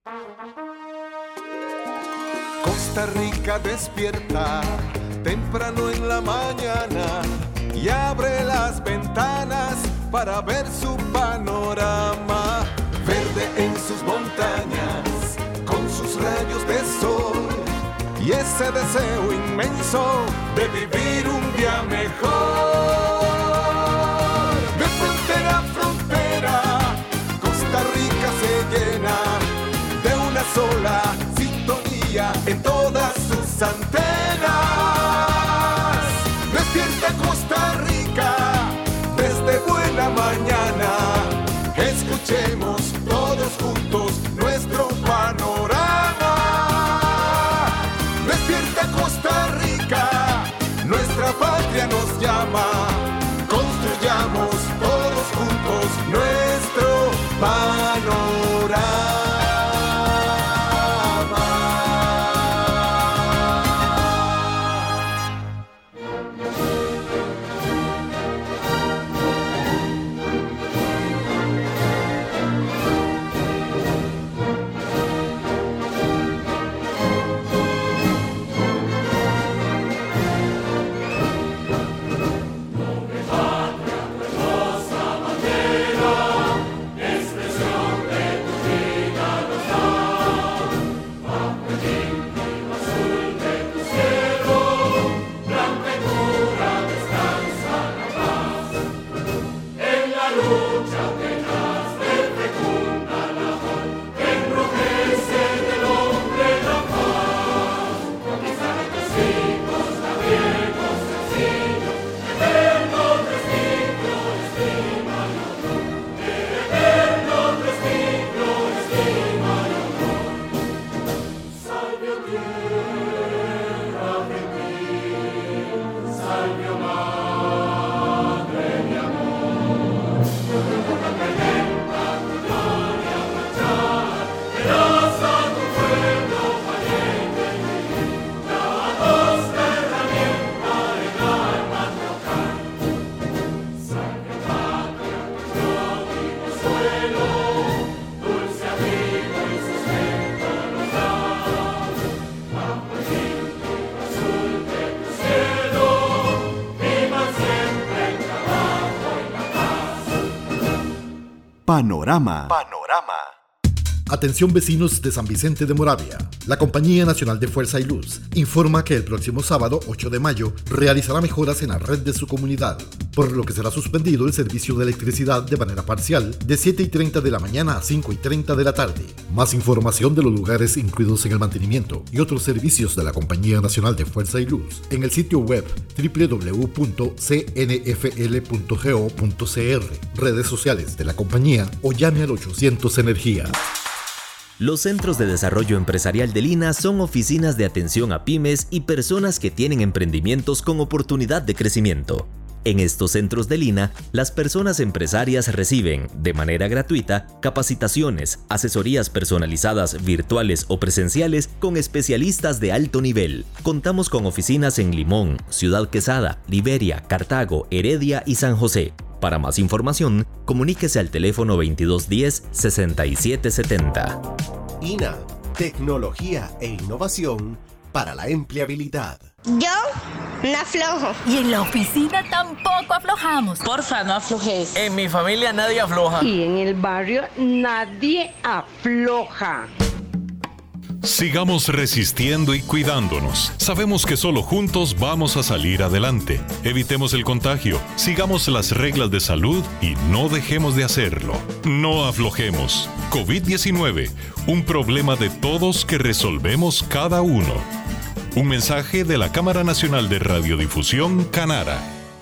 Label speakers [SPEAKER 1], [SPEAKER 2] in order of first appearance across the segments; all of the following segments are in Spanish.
[SPEAKER 1] Costa Rica despierta temprano en la mañana y abre las ventanas para ver su panorama. Verde en sus montañas, con sus rayos de sol y ese deseo inmenso de vivir un día mejor. De frontera a frontera, Costa Rica se llena de una sola sintonía en todas sus antenas. Despierta Costa Rica desde buena mañana. Escuchemos todos juntos nuestro panorama. Despierta Costa Rica, nuestra patria nos llama. Construyamos todos juntos nuestro panorama.
[SPEAKER 2] Panorama.
[SPEAKER 3] Atención vecinos de San Vicente de Moravia. La Compañía Nacional de Fuerza y Luz informa que el próximo sábado 8 de mayo realizará mejoras en la red de su comunidad, por lo que será suspendido el servicio de electricidad de manera parcial de 7:30 de la mañana a 5:30 de la tarde. Más información de los lugares incluidos en el mantenimiento y otros servicios de la Compañía Nacional de Fuerza y Luz en el sitio web www.cnfl.go.cr, redes sociales de la compañía o llame al 800 Energía.
[SPEAKER 4] Los Centros de Desarrollo Empresarial de Lina son oficinas de atención a pymes y personas que tienen emprendimientos con oportunidad de crecimiento. En estos centros de Lina, las personas empresarias reciben, de manera gratuita, capacitaciones, asesorías personalizadas virtuales o presenciales con especialistas de alto nivel. Contamos con oficinas en Limón, Ciudad Quesada, Liberia, Cartago, Heredia y San José. Para más información, comuníquese al teléfono 2210-6770.
[SPEAKER 2] INA, tecnología e innovación para la empleabilidad.
[SPEAKER 5] Yo no aflojo.
[SPEAKER 6] Y en la oficina tampoco aflojamos.
[SPEAKER 7] Porfa, no aflojes.
[SPEAKER 8] En mi familia nadie afloja.
[SPEAKER 9] Y en el barrio nadie afloja.
[SPEAKER 10] Sigamos resistiendo y cuidándonos. Sabemos que solo juntos vamos a salir adelante. Evitemos el contagio, sigamos las reglas de salud y no dejemos de hacerlo. No aflojemos. COVID-19, un problema de todos que resolvemos cada uno. Un mensaje de la Cámara Nacional de Radiodifusión, Canara.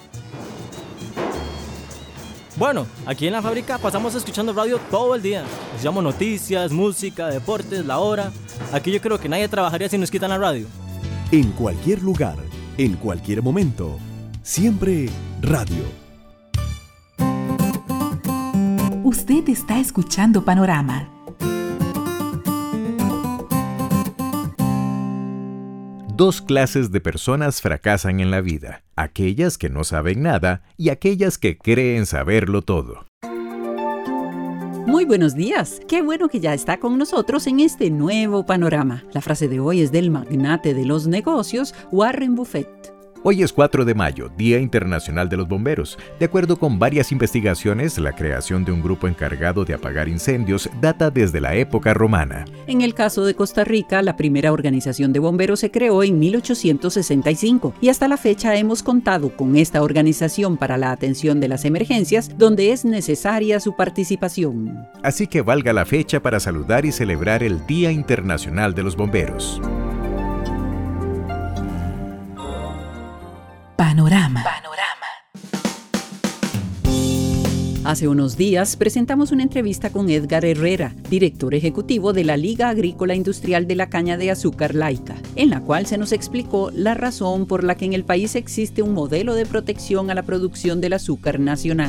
[SPEAKER 8] Bueno, aquí en la fábrica pasamos escuchando radio todo el día. Escuchamos noticias, música, deportes, la hora. Aquí yo creo que nadie trabajaría si nos quitan la radio.
[SPEAKER 2] En cualquier lugar, en cualquier momento, siempre radio.
[SPEAKER 6] Usted está escuchando Panorama.
[SPEAKER 11] Dos clases de personas fracasan en la vida: aquellas que no saben nada y aquellas que creen saberlo todo.
[SPEAKER 7] Muy buenos días. Qué bueno que ya está con nosotros en este nuevo panorama. La frase de hoy es del magnate de los negocios, Warren Buffett.
[SPEAKER 11] Hoy es 4 de mayo, Día Internacional de los Bomberos. De acuerdo con varias investigaciones, la creación de un grupo encargado de apagar incendios data desde la época romana.
[SPEAKER 7] En el caso de Costa Rica, la primera organización de bomberos se creó en 1865 y hasta la fecha hemos contado con esta organización para la atención de las emergencias, donde es necesaria su participación.
[SPEAKER 11] Así que valga la fecha para saludar y celebrar el Día Internacional de los Bomberos.
[SPEAKER 6] Panorama.
[SPEAKER 7] Hace unos días presentamos una entrevista con Edgar Herrera, director ejecutivo de la Liga Agrícola Industrial de la Caña de Azúcar Laica, en la cual se nos explicó la razón por la que en el país existe un modelo de protección a la producción del azúcar nacional.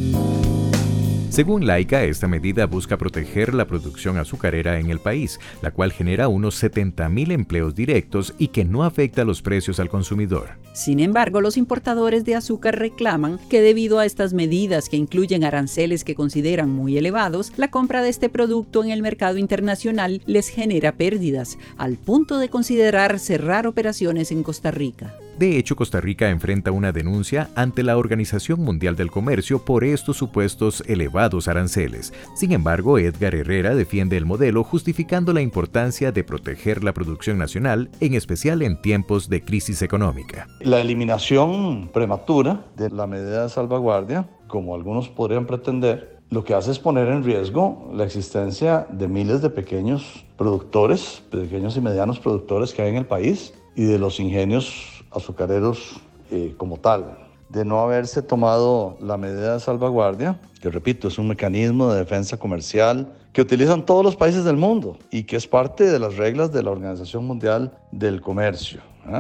[SPEAKER 11] Según Laica, esta medida busca proteger la producción azucarera en el país, la cual genera unos 70,000 empleos directos y que no afecta los precios al consumidor.
[SPEAKER 7] Sin embargo, los importadores de azúcar reclaman que debido a estas medidas que incluyen aranceles que consideran muy elevados, la compra de este producto en el mercado internacional les genera pérdidas, al punto de considerar cerrar operaciones en Costa Rica.
[SPEAKER 11] De hecho, Costa Rica enfrenta una denuncia ante la Organización Mundial del Comercio por estos supuestos elevados aranceles. Sin embargo, Edgar Herrera defiende el modelo justificando la importancia de proteger la producción nacional, en especial en tiempos de crisis económica.
[SPEAKER 12] La eliminación prematura de la medida de salvaguardia, como algunos podrían pretender, lo que hace es poner en riesgo la existencia de miles de pequeños productores, pequeños y medianos productores que hay en el país y de los ingenios azucareros como tal. De no haberse tomado la medida de salvaguardia, que repito, es un mecanismo de defensa comercial que utilizan todos los países del mundo y que es parte de las reglas de la Organización Mundial del Comercio,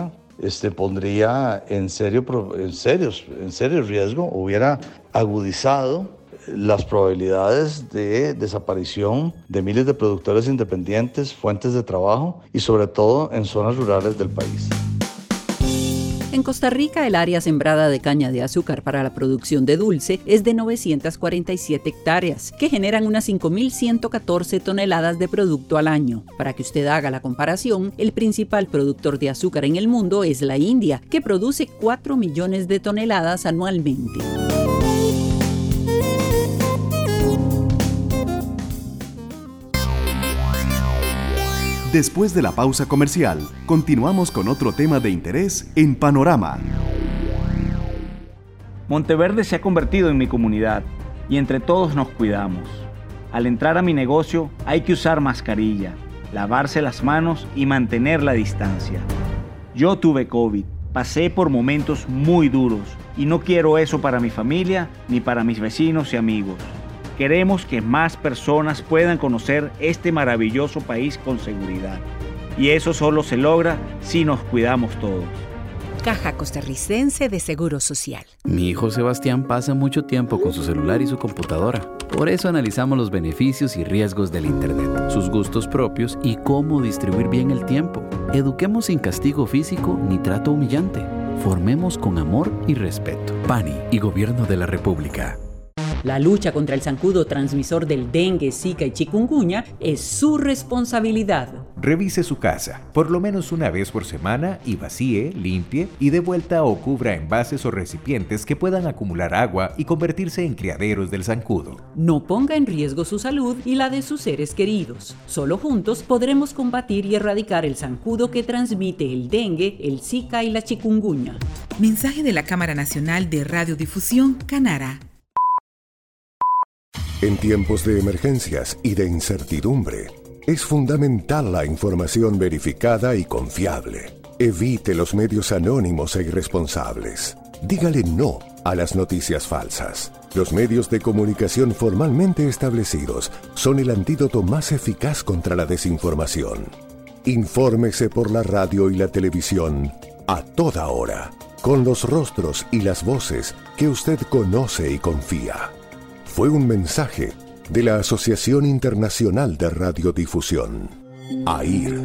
[SPEAKER 12] pondría en serio riesgo, hubiera agudizado las probabilidades de desaparición de miles de productores independientes, fuentes de trabajo y sobre todo en zonas rurales del país.
[SPEAKER 7] En Costa Rica, el área sembrada de caña de azúcar para la producción de dulce es de 947 hectáreas, que generan unas 5.114 toneladas de producto al año. Para que usted haga la comparación, el principal productor de azúcar en el mundo es la India, que produce 4 millones de toneladas anualmente.
[SPEAKER 2] Después de la pausa comercial, continuamos con otro tema de interés en Panorama.
[SPEAKER 13] Monteverde se ha convertido en mi comunidad y entre todos nos cuidamos. Al entrar a mi negocio hay que usar mascarilla, lavarse las manos y mantener la distancia. Yo tuve COVID, pasé por momentos muy duros y no quiero eso para mi familia ni para mis vecinos y amigos. Queremos que más personas puedan conocer este maravilloso país con seguridad. Y eso solo se logra si nos cuidamos todos.
[SPEAKER 6] Caja Costarricense de Seguro Social.
[SPEAKER 14] Mi hijo Sebastián pasa mucho tiempo con su celular y su computadora. Por eso analizamos los beneficios y riesgos del Internet, sus gustos propios y cómo distribuir bien el tiempo. Eduquemos sin castigo físico ni trato humillante. Formemos con amor y respeto. PANI y Gobierno de la República.
[SPEAKER 7] La lucha contra el zancudo transmisor del dengue, zika y chikungunya es su responsabilidad.
[SPEAKER 11] Revise su casa, por lo menos una vez por semana, y vacíe, limpie y dé vuelta o cubra envases o recipientes que puedan acumular agua y convertirse en criaderos del zancudo.
[SPEAKER 7] No ponga en riesgo su salud y la de sus seres queridos. Solo juntos podremos combatir y erradicar el zancudo que transmite el dengue, el zika y la chikungunya.
[SPEAKER 6] Mensaje de la Cámara Nacional de Radiodifusión, Canara.
[SPEAKER 15] En tiempos de emergencias y de incertidumbre, es fundamental la información verificada y confiable. Evite los medios anónimos e irresponsables. Dígale no a las noticias falsas. Los medios de comunicación formalmente establecidos son el antídoto más eficaz contra la desinformación. Infórmese por la radio y la televisión a toda hora, con los rostros y las voces que usted conoce y confía. Fue un mensaje de la Asociación Internacional de Radiodifusión, AIR.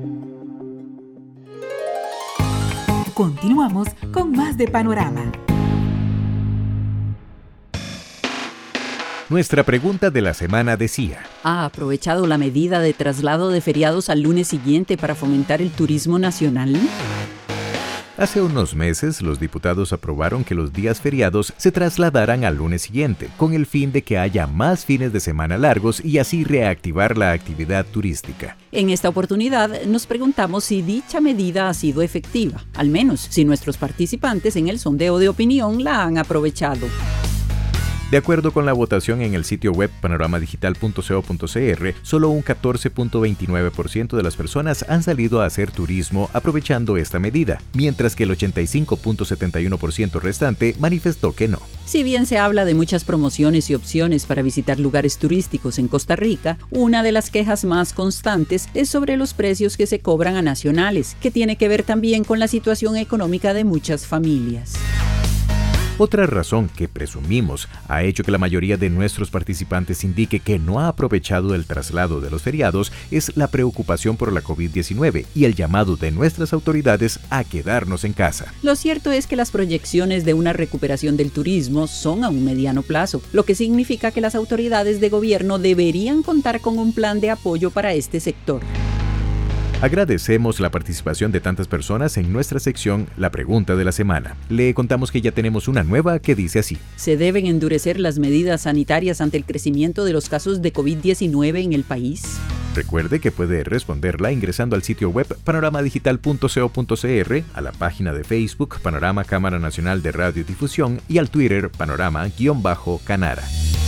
[SPEAKER 6] Continuamos con más de Panorama.
[SPEAKER 11] Nuestra pregunta de la semana decía:
[SPEAKER 7] ¿ha aprovechado la medida de traslado de feriados al lunes siguiente para fomentar el turismo nacional?
[SPEAKER 11] Hace unos meses, los diputados aprobaron que los días feriados se trasladaran al lunes siguiente, con el fin de que haya más fines de semana largos y así reactivar la actividad turística.
[SPEAKER 7] En esta oportunidad, nos preguntamos si dicha medida ha sido efectiva, al menos si nuestros participantes en el sondeo de opinión la han aprovechado.
[SPEAKER 11] De acuerdo con la votación en el sitio web panoramadigital.co.cr, solo un 14.29% de las personas han salido a hacer turismo aprovechando esta medida, mientras que el 85.71% restante manifestó que no.
[SPEAKER 7] Si bien se habla de muchas promociones y opciones para visitar lugares turísticos en Costa Rica, una de las quejas más constantes es sobre los precios que se cobran a nacionales, que tiene que ver también con la situación económica de muchas familias.
[SPEAKER 11] Otra razón que presumimos ha hecho que la mayoría de nuestros participantes indique que no ha aprovechado el traslado de los feriados es la preocupación por la COVID-19 y el llamado de nuestras autoridades a quedarnos en casa.
[SPEAKER 7] Lo cierto es que las proyecciones de una recuperación del turismo son a un mediano plazo, lo que significa que las autoridades de gobierno deberían contar con un plan de apoyo para este sector.
[SPEAKER 11] Agradecemos la participación de tantas personas en nuestra sección La Pregunta de la Semana. Le contamos que ya tenemos una nueva que dice así:
[SPEAKER 7] ¿se deben endurecer las medidas sanitarias ante el crecimiento de los casos de COVID-19 en el país?
[SPEAKER 11] Recuerde que puede responderla ingresando al sitio web panoramadigital.co.cr, a la página de Facebook Panorama Cámara Nacional de Radiodifusión y al Twitter Panorama_Canara.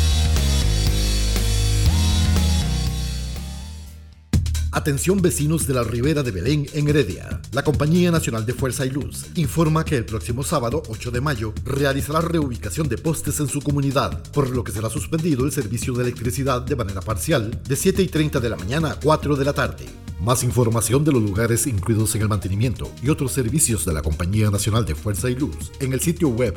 [SPEAKER 3] Atención vecinos de la Ribera de Belén en Heredia. La Compañía Nacional de Fuerza y Luz informa que el próximo sábado 8 de mayo realizará reubicación de postes en su comunidad, por lo que será suspendido el servicio de electricidad de manera parcial de 7:30 de la mañana a 4 de la tarde. Más información de los lugares incluidos en el mantenimiento y otros servicios de la Compañía Nacional de Fuerza y Luz en el sitio web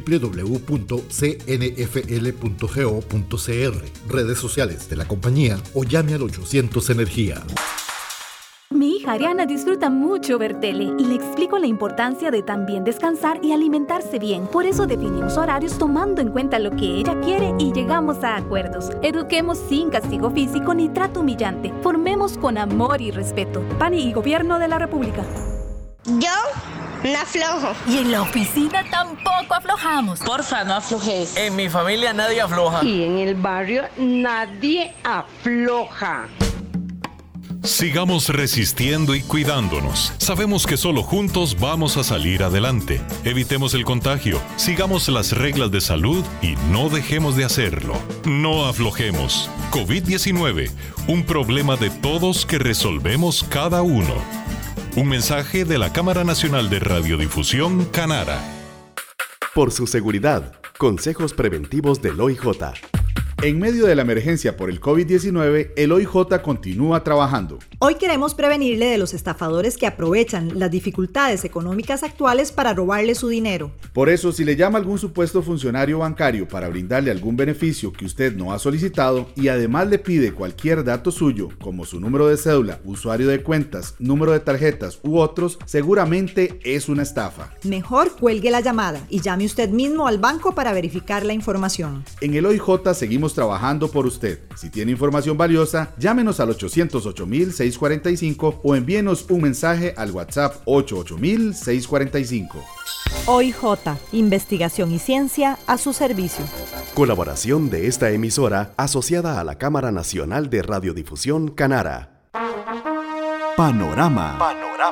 [SPEAKER 3] www.cnfl.go.cr, redes sociales de la compañía o llame al 800 Energía.
[SPEAKER 16] Mi hija Ariana disfruta mucho ver tele y le explico la importancia de también descansar y alimentarse bien. Por eso definimos horarios tomando en cuenta lo que ella quiere y llegamos a acuerdos. Eduquemos sin castigo físico ni trato humillante. Formemos con amor y respeto. PANI y Gobierno de la República.
[SPEAKER 5] Yo no aflojo.
[SPEAKER 17] Y en la oficina tampoco aflojamos.
[SPEAKER 18] Porfa, no aflojes.
[SPEAKER 8] En mi familia nadie afloja.
[SPEAKER 9] Y en el barrio nadie afloja.
[SPEAKER 10] Sigamos resistiendo y cuidándonos. Sabemos que solo juntos vamos a salir adelante. Evitemos el contagio, sigamos las reglas de salud y no dejemos de hacerlo. No aflojemos. COVID-19, un problema de todos que resolvemos cada uno. Un mensaje de la Cámara Nacional de Radiodifusión, Canara.
[SPEAKER 2] Por su seguridad, consejos preventivos del OIJ.
[SPEAKER 19] En medio de la emergencia por el COVID-19, el OIJ continúa trabajando.
[SPEAKER 20] Hoy queremos prevenirle de los estafadores que aprovechan las dificultades económicas actuales para robarle su dinero.
[SPEAKER 19] Por eso, si le llama algún supuesto funcionario bancario para brindarle algún beneficio que usted no ha solicitado y además le pide cualquier dato suyo, como su número de cédula, usuario de cuentas, número de tarjetas u otros, seguramente es una estafa.
[SPEAKER 20] Mejor cuelgue la llamada y llame usted mismo al banco para verificar la información.
[SPEAKER 19] En el OIJ seguimos trabajando por usted. Si tiene información valiosa, llámenos al 808-645 o envíenos un mensaje al WhatsApp 88000-645.
[SPEAKER 20] OIJ, investigación y ciencia a su servicio.
[SPEAKER 2] Colaboración de esta emisora asociada a la Cámara Nacional de Radiodifusión, Canara. Panorama.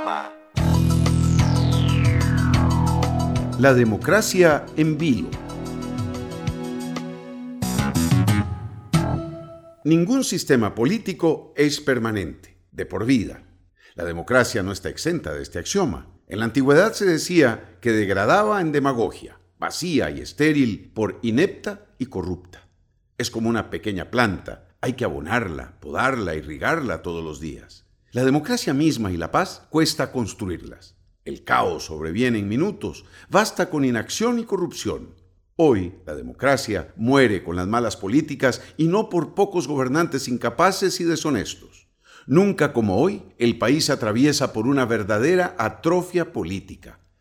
[SPEAKER 21] La democracia en vilo. Ningún sistema político es permanente, de por vida. La democracia no está exenta de este axioma. En la antigüedad se decía que degradaba en demagogia, vacía y estéril por inepta y corrupta. Es como una pequeña planta, hay que abonarla, podarla, irrigarla todos los días. La democracia misma y la paz cuesta construirlas. El caos sobreviene en minutos, basta con inacción y corrupción. Hoy, la democracia muere con las malas políticas y no por pocos gobernantes incapaces y deshonestos. Nunca como hoy, el país atraviesa por una verdadera atrofia política.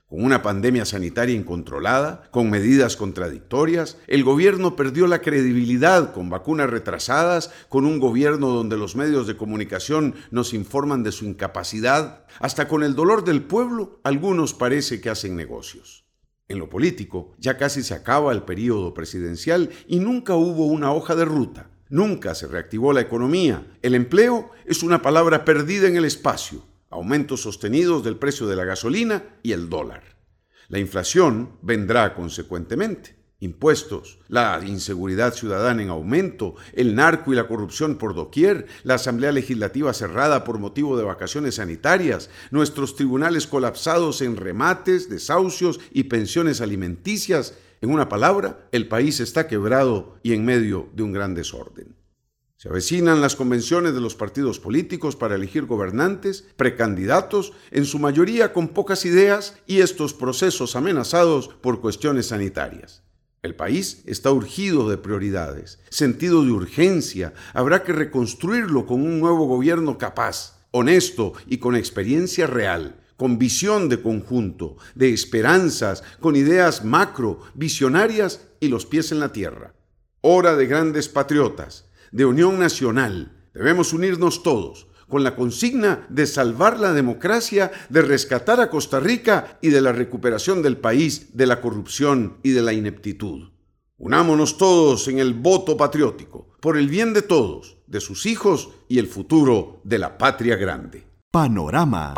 [SPEAKER 21] Con una pandemia sanitaria incontrolada, con medidas contradictorias, el gobierno perdió la credibilidad con vacunas retrasadas, con un gobierno donde los medios de comunicación nos informan de su incapacidad. Hasta con el dolor del pueblo, algunos parece que hacen negocios. En lo político, ya casi se acaba el período presidencial y nunca hubo una hoja de ruta. Nunca se reactivó la economía. El empleo es una palabra perdida en el espacio. Aumentos sostenidos del precio de la gasolina y el dólar. La inflación vendrá consecuentemente. Impuestos, la inseguridad ciudadana en aumento, el narco y la corrupción por doquier, la Asamblea Legislativa cerrada por motivo de vacaciones sanitarias, nuestros tribunales colapsados en remates, desahucios y pensiones alimenticias. En una palabra, el país está quebrado y en medio de un gran desorden. Se avecinan las convenciones de los partidos políticos para elegir gobernantes, precandidatos, en su mayoría con pocas ideas, y estos procesos amenazados por cuestiones sanitarias. El país está urgido de prioridades, sentido de urgencia. Habrá que reconstruirlo con un nuevo gobierno capaz, honesto y con experiencia real, con visión de conjunto, de esperanzas, con ideas macro, visionarias y los pies en la tierra. Hora de grandes patriotas, de unión nacional. Debemos unirnos todos con la consigna de salvar la democracia, de rescatar a Costa Rica y de la recuperación del país de la corrupción y de la ineptitud. Unámonos todos en el voto patriótico, por el bien de todos, de sus hijos y el futuro de la patria grande.
[SPEAKER 2] Panorama.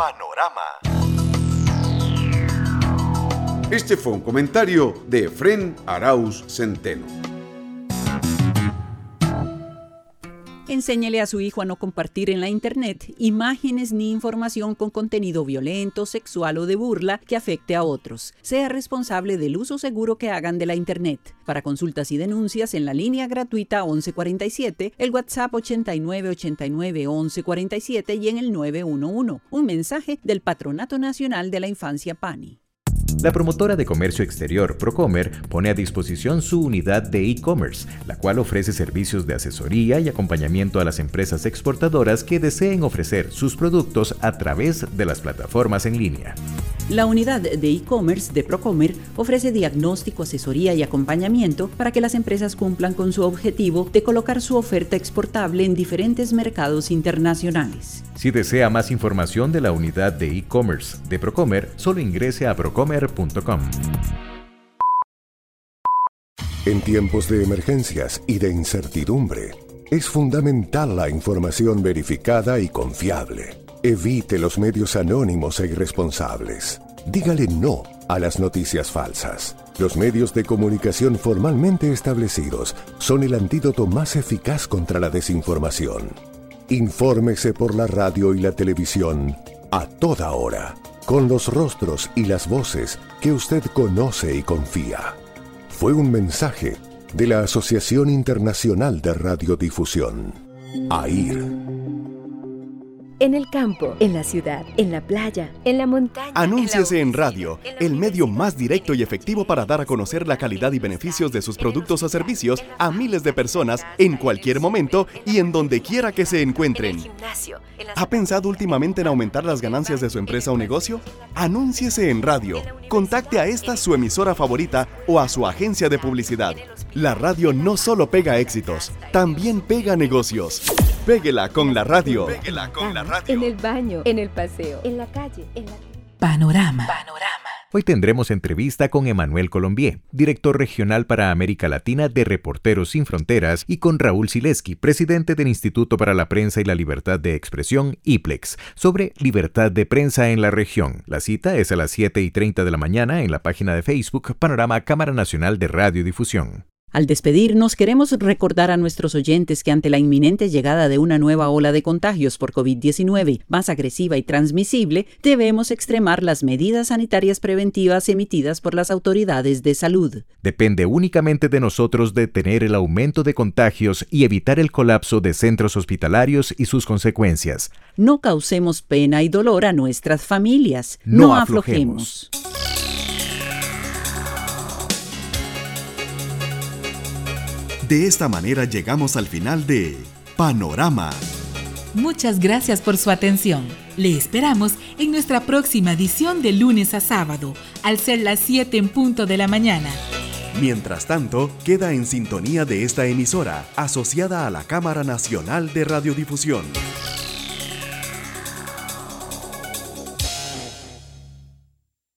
[SPEAKER 21] Este fue un comentario de Efrén Arauz Centeno.
[SPEAKER 7] Enséñele a su hijo a no compartir en la Internet imágenes ni información con contenido violento, sexual o de burla que afecte a otros. Sea responsable del uso seguro que hagan de la Internet. Para consultas y denuncias en la línea gratuita 1147, el WhatsApp 8989 1147 y en el 911. Un mensaje del Patronato Nacional de la Infancia PANI.
[SPEAKER 11] La promotora de comercio exterior Procomer pone a disposición su unidad de e-commerce, la cual ofrece servicios de asesoría y acompañamiento a las empresas exportadoras que deseen ofrecer sus productos a través de las plataformas en línea.
[SPEAKER 7] La unidad de e-commerce de Procomer ofrece diagnóstico, asesoría y acompañamiento para que las empresas cumplan con su objetivo de colocar su oferta exportable en diferentes mercados internacionales.
[SPEAKER 11] Si desea más información de la unidad de e-commerce de Procomer, solo ingrese a procomer.com.
[SPEAKER 15] En tiempos de emergencias y de incertidumbre, es fundamental la información verificada y confiable. Evite los medios anónimos e irresponsables. Dígale no a las noticias falsas. Los medios de comunicación formalmente establecidos son el antídoto más eficaz contra la desinformación. Infórmese por la radio y la televisión a toda hora, con los rostros y las voces que usted conoce y confía. Fue un mensaje de la Asociación Internacional de Radiodifusión, AIR.
[SPEAKER 18] En el campo, en la ciudad, en la playa, en la montaña.
[SPEAKER 2] Anúnciese en radio, el medio más directo y efectivo para dar a conocer la calidad y beneficios de sus productos o servicios a miles de personas en cualquier momento y en donde quiera que se encuentren. ¿Ha pensado últimamente en aumentar las ganancias de su empresa o negocio? Anúnciese en radio. Contacte a esta su emisora favorita o a su agencia de publicidad. La radio no solo pega éxitos, también pega negocios. Péguela con la radio.
[SPEAKER 18] En el baño, en el paseo, en la calle, en la...
[SPEAKER 6] Panorama.
[SPEAKER 11] Hoy tendremos entrevista con Emmanuel Colombier, director regional para América Latina de Reporteros Sin Fronteras, y con Raúl Sileski, presidente del Instituto para la Prensa y la Libertad de Expresión, IPLEX, sobre libertad de prensa en la región. La cita es a las 7:30 de la mañana en la página de Facebook Panorama Cámara Nacional de Radiodifusión.
[SPEAKER 7] Al despedirnos, queremos recordar a nuestros oyentes que ante la inminente llegada de una nueva ola de contagios por COVID-19 más agresiva y transmisible, debemos extremar las medidas sanitarias preventivas emitidas por las autoridades de salud.
[SPEAKER 11] Depende únicamente de nosotros detener el aumento de contagios y evitar el colapso de centros hospitalarios y sus consecuencias.
[SPEAKER 7] No causemos pena y dolor a nuestras familias. No aflojemos.
[SPEAKER 2] De esta manera llegamos al final de Panorama.
[SPEAKER 6] muchas gracias por su atención. Le esperamos en nuestra próxima edición de lunes a sábado, al ser las 7 en punto de la mañana.
[SPEAKER 2] Mientras tanto, queda en sintonía de esta emisora, asociada a la Cámara Nacional de Radiodifusión.